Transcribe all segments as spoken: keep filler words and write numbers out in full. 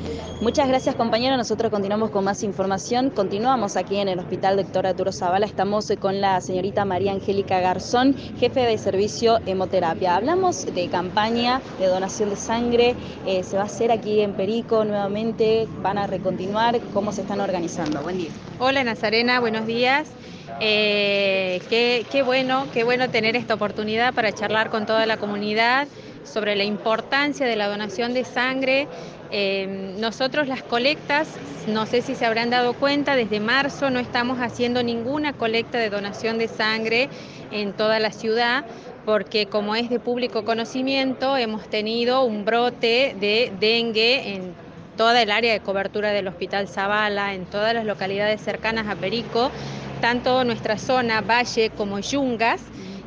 Muchas gracias, compañero. Nosotros continuamos con más información. Continuamos aquí en el Hospital Doctor Arturo Zavala. Estamos eh, con la señorita María Angélica Garzón, jefe de servicio hemoterapia. Hablamos de campaña de donación de sangre. Eh, se va a hacer aquí en Perico nuevamente. Van a recontinuar. ¿Cómo se están organizando? Buen día. Hola Nazarena, buenos días. Eh, qué, qué bueno, qué bueno tener esta oportunidad para charlar con toda la comunidad sobre la importancia de la donación de sangre. Eh, nosotros las colectas, no sé si se habrán dado cuenta, desde marzo no estamos haciendo ninguna colecta de donación de sangre en toda la ciudad, porque como es de público conocimiento, hemos tenido un brote de dengue en toda el área de cobertura del Hospital Zavala, en todas las localidades cercanas a Perico, tanto nuestra zona, Valle, como Yungas.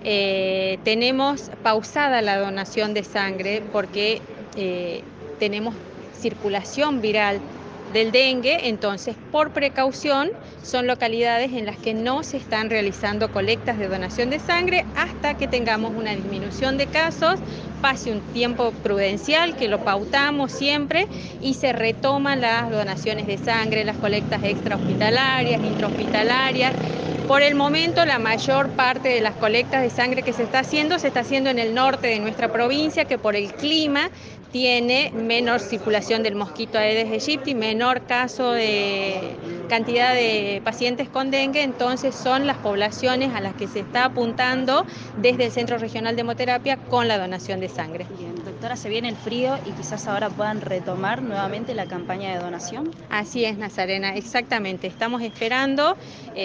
Eh, tenemos pausada la donación de sangre porque eh, tenemos circulación viral del dengue, entonces por precaución son localidades en las que no se están realizando colectas de donación de sangre hasta que tengamos una disminución de casos, pase un tiempo prudencial que lo pautamos siempre y se retoman las donaciones de sangre, las colectas extrahospitalarias, intrahospitalarias. Por el momento, la mayor parte de las colectas de sangre que se está haciendo, se está haciendo en el norte de nuestra provincia, que por el clima tiene menor circulación del mosquito Aedes aegypti, menor caso de cantidad de pacientes con dengue, entonces son las poblaciones a las que se está apuntando desde el Centro Regional de Hemoterapia con la donación de sangre. Bien, doctora, se viene el frío y quizás ahora puedan retomar nuevamente la campaña de donación. Así es, Nazarena, exactamente. Estamos esperando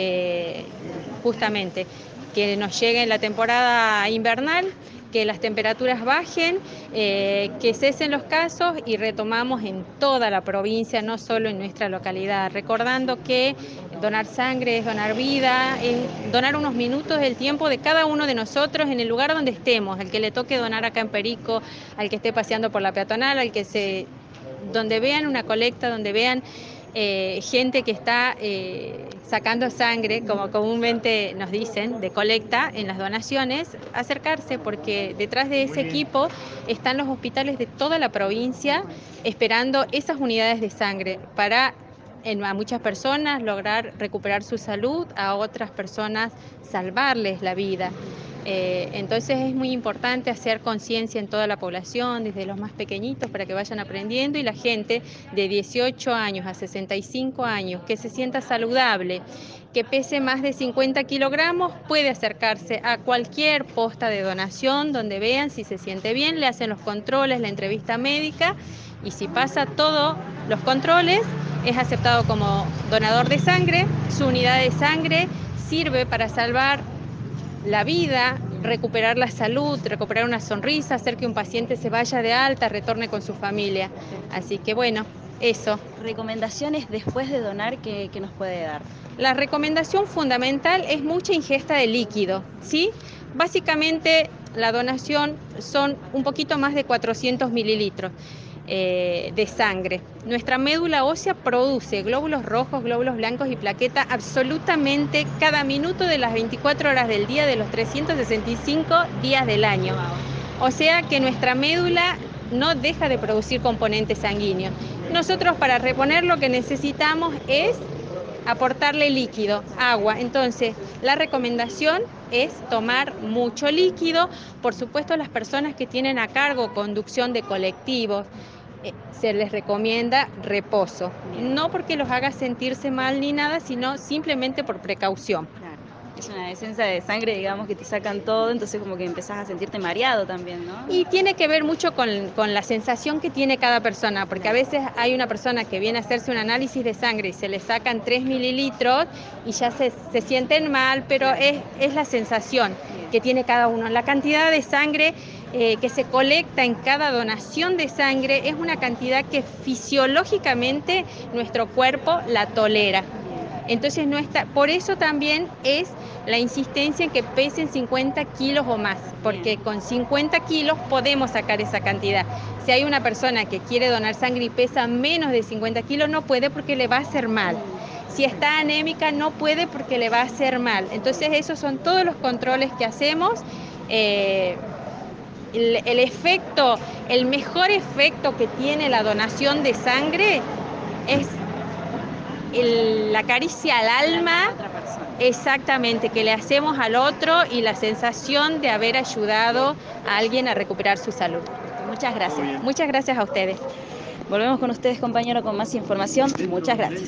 eh, justamente que nos llegue la temporada invernal, que las temperaturas bajen, eh, que cesen los casos y retomamos en toda la provincia, no solo en nuestra localidad, recordando que donar sangre es donar vida, es donar unos minutos del tiempo de cada uno de nosotros en el lugar donde estemos, al que le toque donar acá en Perico, al que esté paseando por la peatonal, al que se... donde vean una colecta, donde vean eh, gente que está eh, sacando sangre, como comúnmente nos dicen, de colecta en las donaciones, acercarse porque detrás de ese equipo están los hospitales de toda la provincia esperando esas unidades de sangre para en, a muchas personas lograr recuperar su salud, a otras personas salvarles la vida. Eh, entonces es muy importante hacer conciencia en toda la población, desde los más pequeñitos para que vayan aprendiendo y la gente de dieciocho años a sesenta y cinco años que se sienta saludable, que pese más de cincuenta kilogramos, puede acercarse a cualquier posta de donación donde vean si se siente bien, le hacen los controles, la entrevista médica y si pasa todos los controles, es aceptado como donador de sangre, su unidad de sangre sirve para salvar la vida, recuperar la salud, recuperar una sonrisa, hacer que un paciente se vaya de alta, retorne con su familia. Así que bueno, eso. ¿Recomendaciones después de donar que, que nos puede dar? La recomendación fundamental es mucha ingesta de líquido, ¿sí? Básicamente la donación son un poquito más de cuatrocientos mililitros. Eh, de sangre. Nuestra médula ósea produce glóbulos rojos, glóbulos blancos y plaqueta absolutamente cada minuto de las veinticuatro horas del día de los trescientos sesenta y cinco días del año. O sea que nuestra médula no deja de producir componentes sanguíneos. Nosotros para reponer lo que necesitamos es aportarle líquido, agua. Entonces, la recomendación es tomar mucho líquido. Por supuesto, las personas que tienen a cargo conducción de colectivos, eh, se les recomienda reposo. No porque los haga sentirse mal ni nada, sino simplemente por precaución. Claro. Es una descensa de sangre, digamos, que te sacan todo, entonces como que empezás a sentirte mareado también, ¿no? Y tiene que ver mucho con, con la sensación que tiene cada persona, porque a veces hay una persona que viene a hacerse un análisis de sangre y se le sacan tres mililitros y ya se, se sienten mal, pero es, es la sensación que tiene cada uno. La cantidad de sangre eh, que se colecta en cada donación de sangre es una cantidad que fisiológicamente nuestro cuerpo la tolera. Entonces, no está, por eso también es la insistencia en que pesen cincuenta kilos o más, porque con cincuenta kilos podemos sacar esa cantidad. Si hay una persona que quiere donar sangre y pesa menos de cincuenta kilos, no puede porque le va a hacer mal. Si está anémica, no puede porque le va a hacer mal. Entonces, esos son todos los controles que hacemos. Eh, el, el efecto, el mejor efecto que tiene la donación de sangre es el, la caricia al alma, exactamente, que le hacemos al otro y la sensación de haber ayudado a alguien a recuperar su salud. Muchas gracias. Muchas gracias a ustedes. Volvemos con ustedes, compañero, con más información. Muchas gracias.